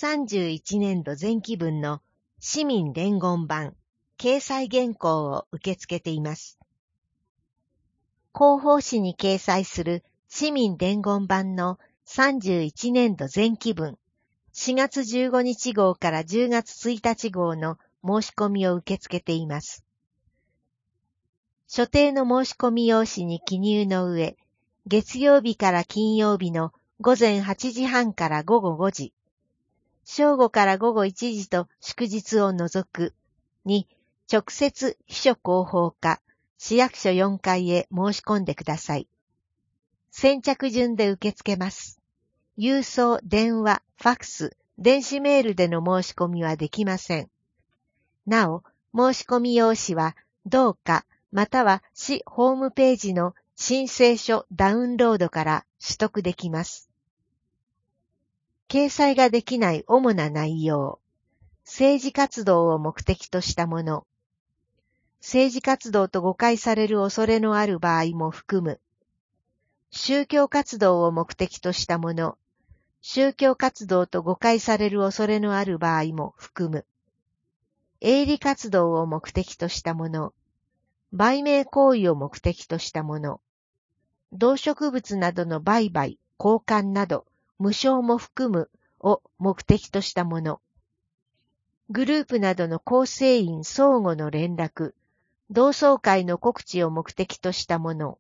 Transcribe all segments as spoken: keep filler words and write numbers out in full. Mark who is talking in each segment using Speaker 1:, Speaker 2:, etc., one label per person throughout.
Speaker 1: さんじゅういちねんど前期分の市民伝言版掲載原稿を受け付けています。広報誌に掲載する市民伝言版のさんじゅういちねんど前期分しがつじゅうごにち号からじゅうがつついたち号の申し込みを受け付けています。所定の申し込み用紙に記入の上、月曜日から金曜日のごぜんはちじはんからごごごじ、正午からごごいちじと祝日を除くに直接秘書広報課市役所よんかいへ申し込んでください。先着順で受け付けます。郵送、電話、ファックス、電子メールでの申し込みはできません。なお、申し込み用紙はどうかまたは市ホームページの申請書ダウンロードから取得できます。掲載ができない主な内容。政治活動を目的としたもの。政治活動と誤解される恐れのある場合も含む。宗教活動を目的としたもの。宗教活動と誤解される恐れのある場合も含む。営利活動を目的としたもの。売名行為を目的としたもの。動植物などの売買、交換など、無償も含むを目的としたもの。グループなどの構成員相互の連絡、同窓会の告知を目的としたもの。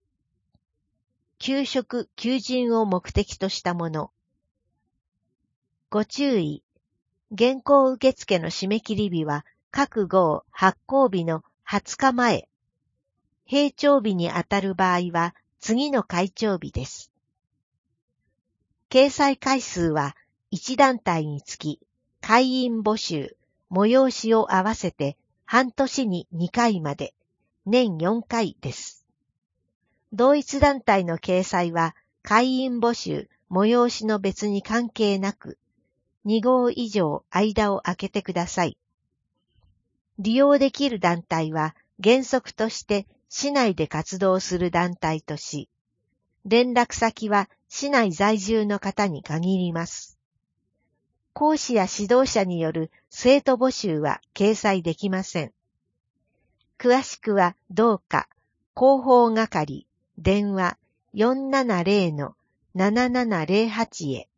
Speaker 1: 求職、求人を目的としたもの。ご注意。原稿受付の締め切り日は各号発行日のはつかまえ。閉帳日にあたる場合は次の開帳日です。掲載回数はいち団体につき、会員募集、催しを合わせて半年ににかいまで、年よんかいです。同一団体の掲載は会員募集、催しの別に関係なく、に号以上間を空けてください。利用できる団体は原則として市内で活動する団体とし、連絡先は市内在住の方に限ります。講師や指導者による生徒募集は掲載できません。詳しくはどうか広報係電話 よんななゼロのななななゼロはち へ。